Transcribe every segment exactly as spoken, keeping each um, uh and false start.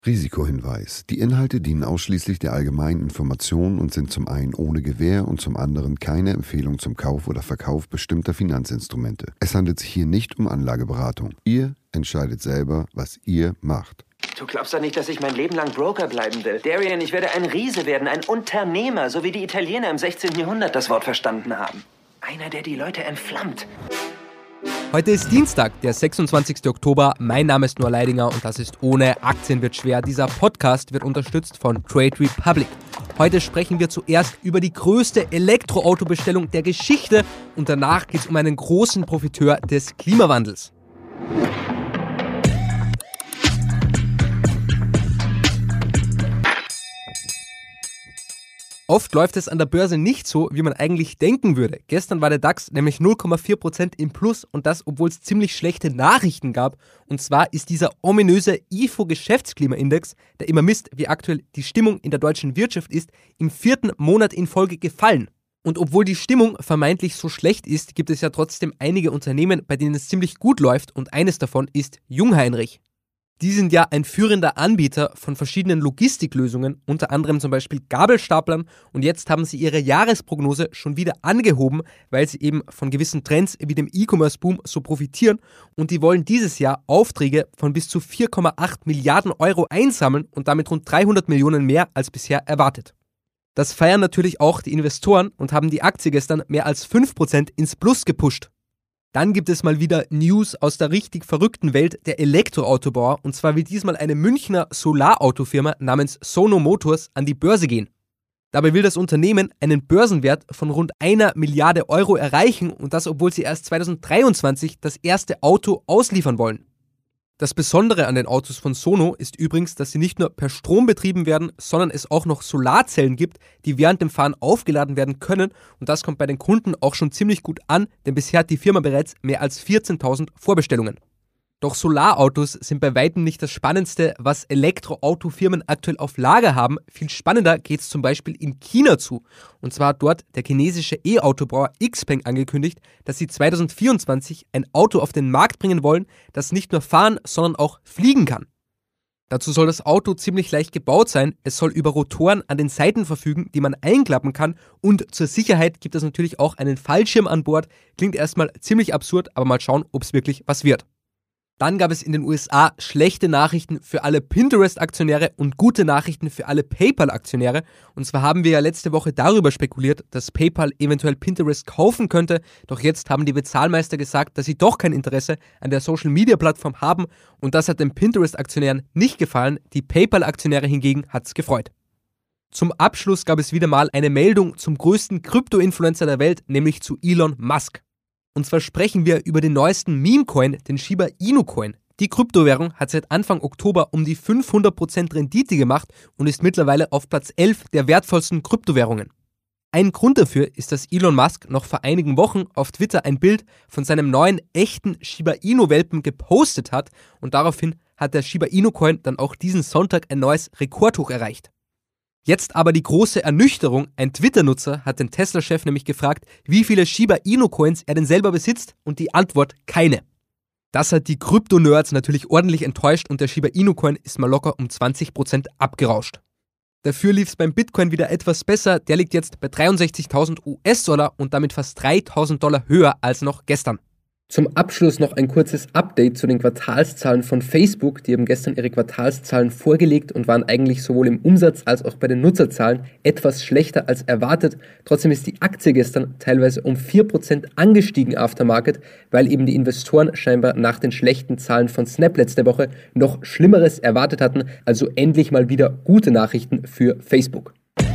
Risikohinweis. Die Inhalte dienen ausschließlich der allgemeinen Information und sind zum einen ohne Gewähr und zum anderen keine Empfehlung zum Kauf oder Verkauf bestimmter Finanzinstrumente. Es handelt sich hier nicht um Anlageberatung. Ihr entscheidet selber, was ihr macht. Du glaubst doch nicht, dass ich mein Leben lang Broker bleiben will. Darian, ich werde ein Riese werden, ein Unternehmer, so wie die Italiener im sechzehnten. Jahrhundert das Wort verstanden haben. Einer, der die Leute entflammt. Heute ist Dienstag, der sechsundzwanzigster Oktober. Mein Name ist Noah Leidinger und das ist Ohne Aktien wird schwer. Dieser Podcast wird unterstützt von Trade Republic. Heute sprechen wir zuerst über die größte Elektroautobestellung der Geschichte und danach geht es um einen großen Profiteur des Klimawandels. Oft läuft es an der Börse nicht so, wie man eigentlich denken würde. Gestern war der DAX nämlich null Komma vier Prozent im Plus und das, obwohl es ziemlich schlechte Nachrichten gab. Und zwar ist dieser ominöse I F O-Geschäftsklimaindex, der immer misst, wie aktuell die Stimmung in der deutschen Wirtschaft ist, im vierten Monat in Folge gefallen. Und obwohl die Stimmung vermeintlich so schlecht ist, gibt es ja trotzdem einige Unternehmen, bei denen es ziemlich gut läuft und eines davon ist Jungheinrich. Die sind ja ein führender Anbieter von verschiedenen Logistiklösungen, unter anderem zum Beispiel Gabelstaplern und jetzt haben sie ihre Jahresprognose schon wieder angehoben, weil sie eben von gewissen Trends wie dem E-Commerce-Boom so profitieren und die wollen dieses Jahr Aufträge von bis zu vier Komma acht Milliarden Euro einsammeln und damit rund dreihundert Millionen mehr als bisher erwartet. Das feiern natürlich auch die Investoren und haben die Aktie gestern mehr als fünf Prozent ins Plus gepusht. Dann gibt es mal wieder News aus der richtig verrückten Welt der Elektroautobauer und zwar will diesmal eine Münchner Solarautofirma namens Sono Motors an die Börse gehen. Dabei will das Unternehmen einen Börsenwert von rund einer Milliarde Euro erreichen und das, obwohl sie erst zweitausenddreiundzwanzig das erste Auto ausliefern wollen. Das Besondere an den Autos von Sono ist übrigens, dass sie nicht nur per Strom betrieben werden, sondern es auch noch Solarzellen gibt, die während dem Fahren aufgeladen werden können und das kommt bei den Kunden auch schon ziemlich gut an, denn bisher hat die Firma bereits mehr als vierzehntausend Vorbestellungen. Doch Solarautos sind bei weitem nicht das Spannendste, was Elektroautofirmen aktuell auf Lager haben. Viel spannender geht es zum Beispiel in China zu. Und zwar hat dort der chinesische E-Autobauer Xpeng angekündigt, dass sie zweitausendvierundzwanzig ein Auto auf den Markt bringen wollen, das nicht nur fahren, sondern auch fliegen kann. Dazu soll das Auto ziemlich leicht gebaut sein. Es soll über Rotoren an den Seiten verfügen, die man einklappen kann. Und zur Sicherheit gibt es natürlich auch einen Fallschirm an Bord. Klingt erstmal ziemlich absurd, aber mal schauen, ob es wirklich was wird. Dann gab es in den U S A schlechte Nachrichten für alle Pinterest-Aktionäre und gute Nachrichten für alle PayPal-Aktionäre. Und zwar haben wir ja letzte Woche darüber spekuliert, dass PayPal eventuell Pinterest kaufen könnte. Doch jetzt haben die Bezahlmeister gesagt, dass sie doch kein Interesse an der Social-Media-Plattform haben. Und das hat den Pinterest-Aktionären nicht gefallen. Die PayPal-Aktionäre hingegen hat es gefreut. Zum Abschluss gab es wieder mal eine Meldung zum größten Krypto-Influencer der Welt, nämlich zu Elon Musk. Und zwar sprechen wir über den neuesten Meme-Coin, den Shiba Inu Coin. Die Kryptowährung hat seit Anfang Oktober um die fünfhundert Prozent Rendite gemacht und ist mittlerweile auf Platz elf der wertvollsten Kryptowährungen. Ein Grund dafür ist, dass Elon Musk noch vor einigen Wochen auf Twitter ein Bild von seinem neuen echten Shiba Inu-Welpen gepostet hat und daraufhin hat der Shiba Inu Coin dann auch diesen Sonntag ein neues Rekordhoch erreicht. Jetzt aber die große Ernüchterung. Ein Twitter-Nutzer hat den Tesla-Chef nämlich gefragt, wie viele Shiba Inu-Coins er denn selber besitzt und die Antwort keine. Das hat die Krypto-Nerds natürlich ordentlich enttäuscht und der Shiba Inu-Coin ist mal locker um zwanzig Prozent abgerauscht. Dafür lief es beim Bitcoin wieder etwas besser, der liegt jetzt bei dreiundsechzigtausend U S-Dollar und damit fast dreitausend Dollar höher als noch gestern. Zum Abschluss noch ein kurzes Update zu den Quartalszahlen von Facebook. Die haben gestern ihre Quartalszahlen vorgelegt und waren eigentlich sowohl im Umsatz als auch bei den Nutzerzahlen etwas schlechter als erwartet. Trotzdem ist die Aktie gestern teilweise um vier Prozent angestiegen aftermarket, weil eben die Investoren scheinbar nach den schlechten Zahlen von Snap letzte Woche noch Schlimmeres erwartet hatten. Also endlich mal wieder gute Nachrichten für Facebook.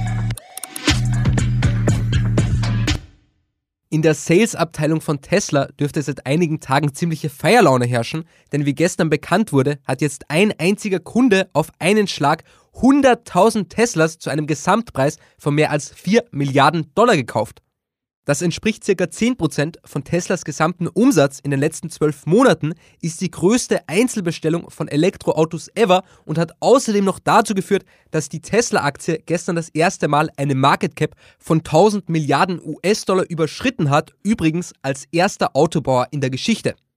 In der Sales-Abteilung von Tesla dürfte seit einigen Tagen ziemliche Feierlaune herrschen, denn wie gestern bekannt wurde, hat jetzt ein einziger Kunde auf einen Schlag hunderttausend Teslas zu einem Gesamtpreis von mehr als vier Milliarden Dollar gekauft. Das entspricht ca. zehn Prozent von Teslas gesamten Umsatz in den letzten zwölf Monaten, ist die größte Einzelbestellung von Elektroautos ever und hat außerdem noch dazu geführt, dass die Tesla-Aktie gestern das erste Mal eine Market Cap von tausend Milliarden U S-Dollar überschritten hat, übrigens als erster Autobauer in der Geschichte.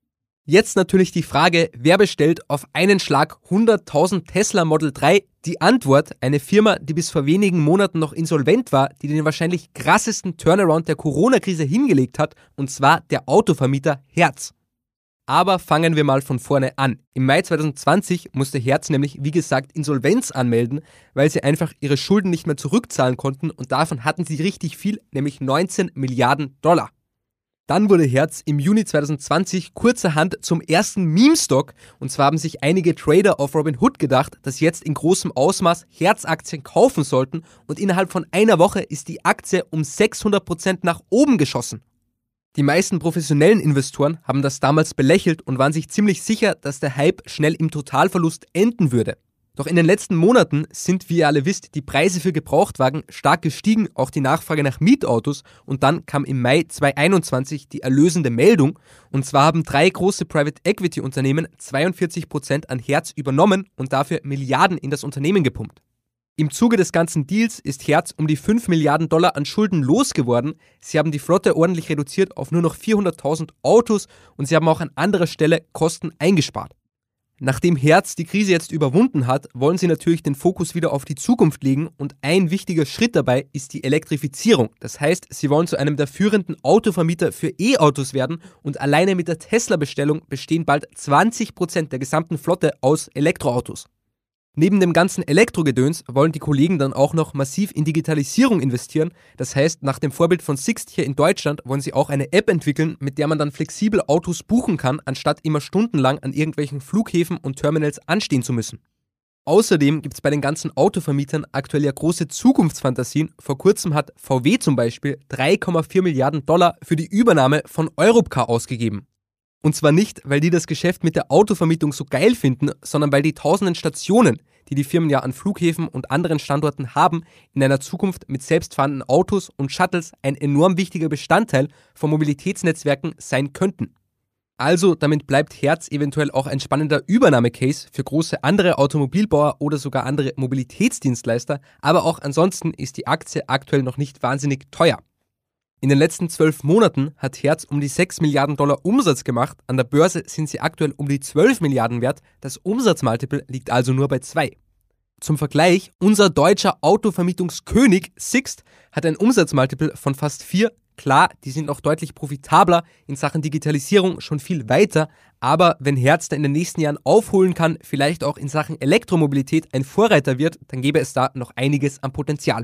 Jetzt natürlich die Frage, wer bestellt auf einen Schlag hunderttausend Tesla Model drei? Die Antwort, eine Firma, die bis vor wenigen Monaten noch insolvent war, die den wahrscheinlich krassesten Turnaround der Corona-Krise hingelegt hat, und zwar der Autovermieter Hertz. Aber fangen wir mal von vorne an. Im Mai zwanzig zwanzig musste Hertz nämlich, wie gesagt, Insolvenz anmelden, weil sie einfach ihre Schulden nicht mehr zurückzahlen konnten und davon hatten sie richtig viel, nämlich neunzehn Milliarden Dollar. Dann wurde Hertz im Juni zwanzig zwanzig kurzerhand zum ersten Meme-Stock, und zwar haben sich einige Trader auf Robinhood gedacht, dass jetzt in großem Ausmaß Hertz-Aktien kaufen sollten, und innerhalb von einer Woche ist die Aktie um sechshundert Prozent nach oben geschossen. Die meisten professionellen Investoren haben das damals belächelt und waren sich ziemlich sicher, dass der Hype schnell im Totalverlust enden würde. Doch in den letzten Monaten sind, wie ihr alle wisst, die Preise für Gebrauchtwagen stark gestiegen, auch die Nachfrage nach Mietautos, und dann kam im Mai zwanzig einundzwanzig die erlösende Meldung, und zwar haben drei große Private Equity Unternehmen zweiundvierzig Prozent an Hertz übernommen und dafür Milliarden in das Unternehmen gepumpt. Im Zuge des ganzen Deals ist Hertz um die fünf Milliarden Dollar an Schulden losgeworden. Sie haben die Flotte ordentlich reduziert auf nur noch vierhunderttausend Autos und sie haben auch an anderer Stelle Kosten eingespart. Nachdem Hertz die Krise jetzt überwunden hat, wollen sie natürlich den Fokus wieder auf die Zukunft legen, und ein wichtiger Schritt dabei ist die Elektrifizierung. Das heißt, sie wollen zu einem der führenden Autovermieter für E-Autos werden, und alleine mit der Tesla-Bestellung bestehen bald zwanzig Prozent der gesamten Flotte aus Elektroautos. Neben dem ganzen Elektrogedöns wollen die Kollegen dann auch noch massiv in Digitalisierung investieren. Das heißt, nach dem Vorbild von Sixt hier in Deutschland wollen sie auch eine App entwickeln, mit der man dann flexibel Autos buchen kann, anstatt immer stundenlang an irgendwelchen Flughäfen und Terminals anstehen zu müssen. Außerdem gibt es bei den ganzen Autovermietern aktuell ja große Zukunftsfantasien. Vor kurzem hat V W zum Beispiel drei Komma vier Milliarden Dollar für die Übernahme von Europcar ausgegeben. Und zwar nicht, weil die das Geschäft mit der Autovermietung so geil finden, sondern weil die tausenden Stationen, die die Firmen ja an Flughäfen und anderen Standorten haben, in einer Zukunft mit selbstfahrenden Autos und Shuttles ein enorm wichtiger Bestandteil von Mobilitätsnetzwerken sein könnten. Also damit bleibt Hertz eventuell auch ein spannender Übernahmecase für große andere Automobilbauer oder sogar andere Mobilitätsdienstleister, aber auch ansonsten ist die Aktie aktuell noch nicht wahnsinnig teuer. In den letzten zwölf Monaten hat Hertz um die sechs Milliarden Dollar Umsatz gemacht, an der Börse sind sie aktuell um die zwölf Milliarden wert, das Umsatzmultiple liegt also nur bei zwei. Zum Vergleich, unser deutscher Autovermietungskönig Sixt hat ein Umsatzmultiple von fast vier. Klar, die sind auch deutlich profitabler, in Sachen Digitalisierung schon viel weiter, aber wenn Hertz da in den nächsten Jahren aufholen kann, vielleicht auch in Sachen Elektromobilität ein Vorreiter wird, dann gäbe es da noch einiges an Potenzial.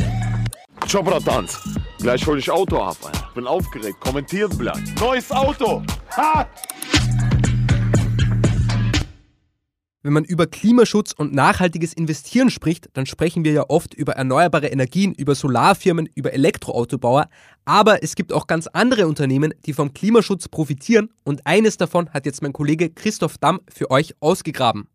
Ciao, Bratans. Gleich hol ich Auto ab, Alter. Bin aufgeregt. Kommentiert bleiben. Neues Auto! Ha! Wenn man über Klimaschutz und nachhaltiges Investieren spricht, dann sprechen wir ja oft über erneuerbare Energien, über Solarfirmen, über Elektroautobauer. Aber es gibt auch ganz andere Unternehmen, die vom Klimaschutz profitieren. Und eines davon hat jetzt mein Kollege Christoph Damm für euch ausgegraben.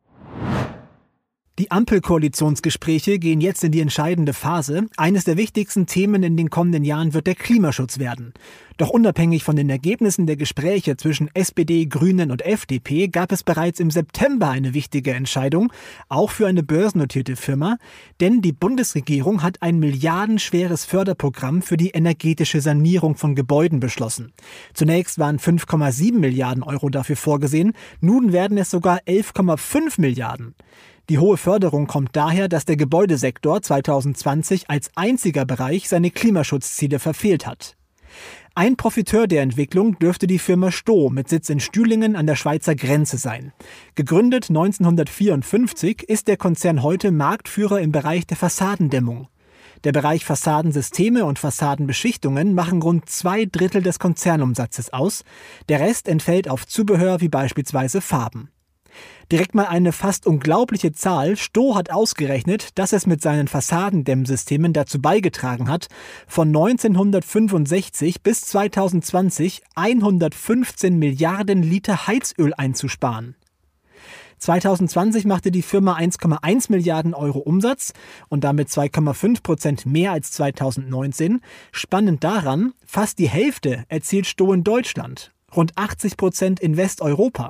Die Ampelkoalitionsgespräche gehen jetzt in die entscheidende Phase. Eines der wichtigsten Themen in den kommenden Jahren wird der Klimaschutz werden. Doch unabhängig von den Ergebnissen der Gespräche zwischen S P D, Grünen und F D P gab es bereits im September eine wichtige Entscheidung, auch für eine börsennotierte Firma, denn die Bundesregierung hat ein milliardenschweres Förderprogramm für die energetische Sanierung von Gebäuden beschlossen. Zunächst waren fünf Komma sieben Milliarden Euro dafür vorgesehen, nun werden es sogar elf Komma fünf Milliarden. Die hohe Förderung kommt daher, dass der Gebäudesektor zwanzig zwanzig als einziger Bereich seine Klimaschutzziele verfehlt hat. Ein Profiteur der Entwicklung dürfte die Firma Sto mit Sitz in Stühlingen an der Schweizer Grenze sein. Gegründet neunzehnhundertvierundfünfzig ist der Konzern heute Marktführer im Bereich der Fassadendämmung. Der Bereich Fassadensysteme und Fassadenbeschichtungen machen rund zwei Drittel des Konzernumsatzes aus. Der Rest entfällt auf Zubehör wie beispielsweise Farben. Direkt mal eine fast unglaubliche Zahl. Sto hat ausgerechnet, dass es mit seinen Fassadendämmsystemen dazu beigetragen hat, von neunzehnhundertfünfundsechzig bis zwanzig zwanzig hundertfünfzehn Milliarden Liter Heizöl einzusparen. zwanzig zwanzig machte die Firma eins Komma eins Milliarden Euro Umsatz und damit zwei Komma fünf Prozent mehr als zweitausendneunzehn. Spannend daran, fast die Hälfte erzielt Sto in Deutschland, rund achtzig Prozent in Westeuropa.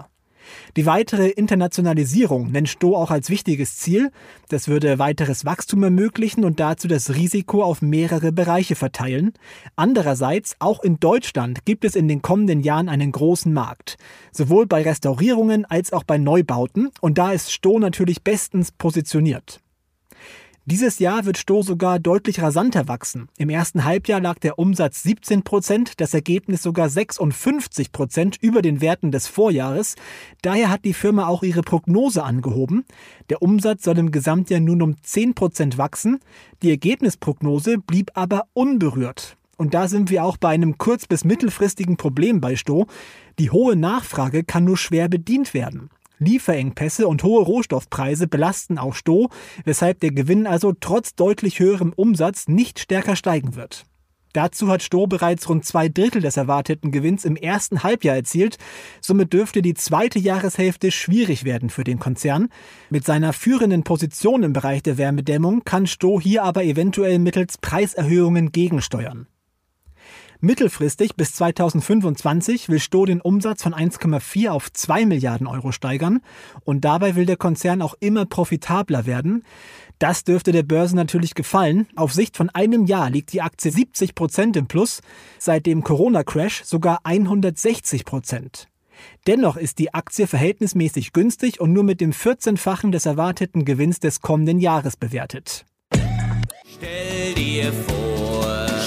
Die weitere Internationalisierung nennt Sto auch als wichtiges Ziel. Das würde weiteres Wachstum ermöglichen und dazu das Risiko auf mehrere Bereiche verteilen. Andererseits, auch in Deutschland gibt es in den kommenden Jahren einen großen Markt. Sowohl bei Restaurierungen als auch bei Neubauten. Und da ist Sto natürlich bestens positioniert. Dieses Jahr wird Sto sogar deutlich rasanter wachsen. Im ersten Halbjahr lag der Umsatz siebzehn Prozent, das Ergebnis sogar sechsundfünfzig Prozent über den Werten des Vorjahres. Daher hat die Firma auch ihre Prognose angehoben. Der Umsatz soll im Gesamtjahr nun um zehn Prozent wachsen. Die Ergebnisprognose blieb aber unberührt. Und da sind wir auch bei einem kurz- bis mittelfristigen Problem bei Sto. Die hohe Nachfrage kann nur schwer bedient werden. Lieferengpässe und hohe Rohstoffpreise belasten auch Sto, weshalb der Gewinn also trotz deutlich höherem Umsatz nicht stärker steigen wird. Dazu hat Sto bereits rund zwei Drittel des erwarteten Gewinns im ersten Halbjahr erzielt. Somit dürfte die zweite Jahreshälfte schwierig werden für den Konzern. Mit seiner führenden Position im Bereich der Wärmedämmung kann Sto hier aber eventuell mittels Preiserhöhungen gegensteuern. Mittelfristig bis zweitausendfünfundzwanzig will Sto den Umsatz von eins Komma vier auf zwei Milliarden Euro steigern und dabei will der Konzern auch immer profitabler werden. Das dürfte der Börse natürlich gefallen. Auf Sicht von einem Jahr liegt die Aktie siebzig Prozent im Plus, seit dem Corona-Crash sogar hundertsechzig Prozent. Dennoch ist die Aktie verhältnismäßig günstig und nur mit dem vierzehnfachen des erwarteten Gewinns des kommenden Jahres bewertet. Stell dir vor,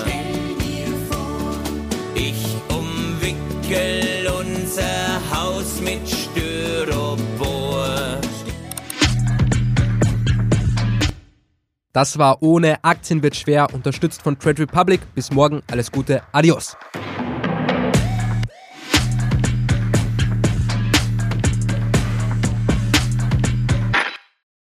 ich umwickel unser Haus mit Styropor. Das war Ohne Aktien wird schwer, unterstützt von Trade Republic. Bis morgen, alles Gute, adios.